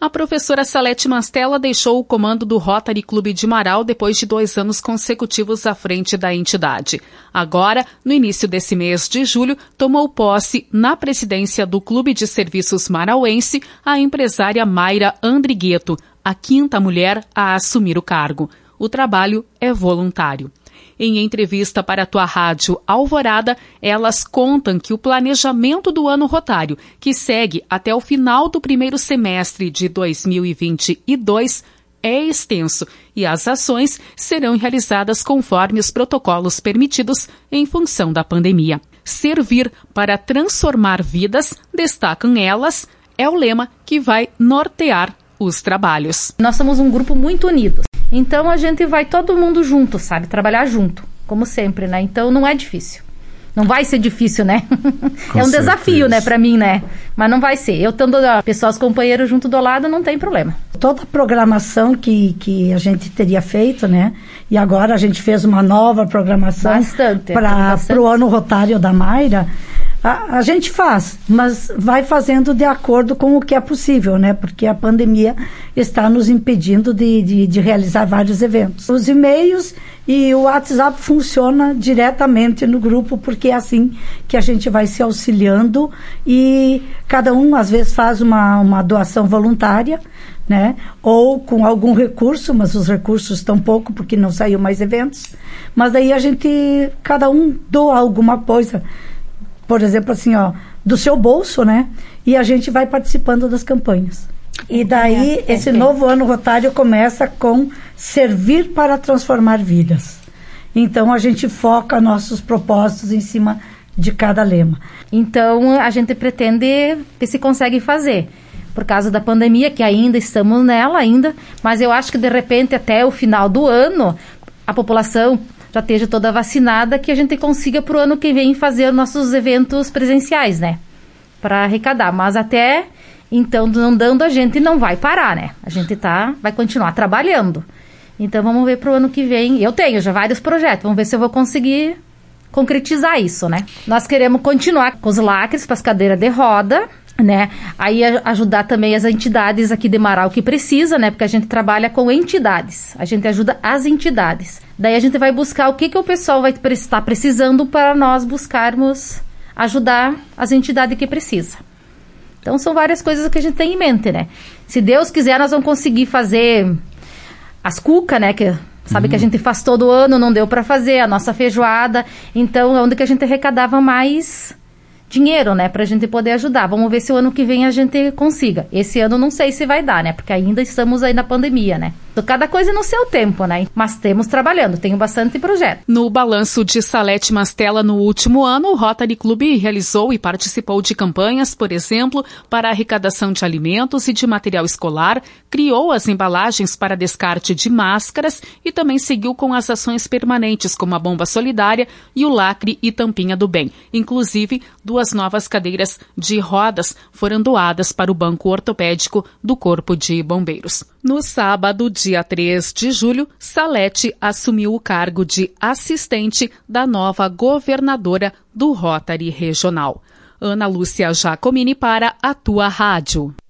A professora Salete Mastella deixou o comando do Rotary Clube de Marau depois de 2 anos consecutivos à frente da entidade. Agora, no início desse mês de julho, tomou posse na presidência do Clube de Serviços Marauense a empresária Mayra Andrigueto, a 5ª mulher a assumir o cargo. O trabalho é voluntário. Em entrevista para a tua rádio Alvorada, elas contam que o planejamento do ano rotário, que segue até o final do primeiro semestre de 2022, é extenso e as ações serão realizadas conforme os protocolos permitidos em função da pandemia. Servir para transformar vidas, destacam elas, é o lema que vai nortear os trabalhos. Nós somos um grupo muito unido. Então a gente vai todo mundo junto, sabe? Trabalhar junto, como sempre, né? Então não é difícil. Não vai ser difícil, né? É um desafio, né, pra mim, né? Mas não vai ser. Eu estando pessoas, companheiros junto do lado, não tem problema. Toda a programação que a gente teria feito, né? E agora a gente fez uma nova programação para o ano rotário da Mayra. A gente faz, mas vai fazendo de acordo com o que é possível, né? Porque a pandemia está nos impedindo de realizar vários eventos. Os e-mails e o WhatsApp funciona diretamente no grupo, porque é assim que a gente vai se auxiliando e cada um, às vezes, faz uma doação voluntária, né? Ou com algum recurso, mas os recursos estão pouco, porque não saiu mais eventos. Mas daí cada um doa alguma coisa, por exemplo, assim, do seu bolso, né? E a gente vai participando das campanhas. E daí, esse novo ano rotário começa com servir para transformar vidas. Então, a gente foca nossos propósitos em cima de cada lema. Então, a gente pretende que se consegue fazer. Por causa da pandemia, que ainda estamos nela, mas eu acho que, de repente, até o final do ano, a população já esteja toda vacinada, que a gente consiga para o ano que vem fazer nossos eventos presenciais, né? Para arrecadar. Mas até então, não dando, a gente não vai parar, né? A gente vai continuar trabalhando. Então, vamos ver para o ano que vem. Eu tenho já vários projetos. Vamos ver se eu vou conseguir concretizar isso, né? Nós queremos continuar com os lacres para as cadeiras de roda, né? Aí ajudar também as entidades aqui de Marau que precisa, né? Porque a gente trabalha com entidades. A gente ajuda as entidades. Daí a gente vai buscar o que o pessoal vai estar precisando para nós buscarmos ajudar as entidades que precisam. Então são várias coisas que a gente tem em mente, né? Se Deus quiser, nós vamos conseguir fazer as cuca, né? Que sabe que a gente faz todo ano, não deu para fazer, a nossa feijoada. Então é onde que a gente arrecadava mais dinheiro, né, pra gente poder ajudar. Vamos ver se o ano que vem a gente consiga. Esse ano não sei se vai dar, né, porque ainda estamos aí na pandemia, né. Então, cada coisa no seu tempo, né, mas temos trabalhando, tenho bastante projeto. No balanço de Salete Mastella no último ano, o Rotary Clube realizou e participou de campanhas, por exemplo, para arrecadação de alimentos e de material escolar, criou as embalagens para descarte de máscaras e também seguiu com as ações permanentes, como a bomba solidária e o lacre e tampinha do bem. Inclusive, 2 novas cadeiras de rodas foram doadas para o Banco Ortopédico do Corpo de Bombeiros. No sábado, dia 3 de julho, Salete assumiu o cargo de assistente da nova governadora do Rotary Regional. Ana Lúcia Giacomini para a tua rádio.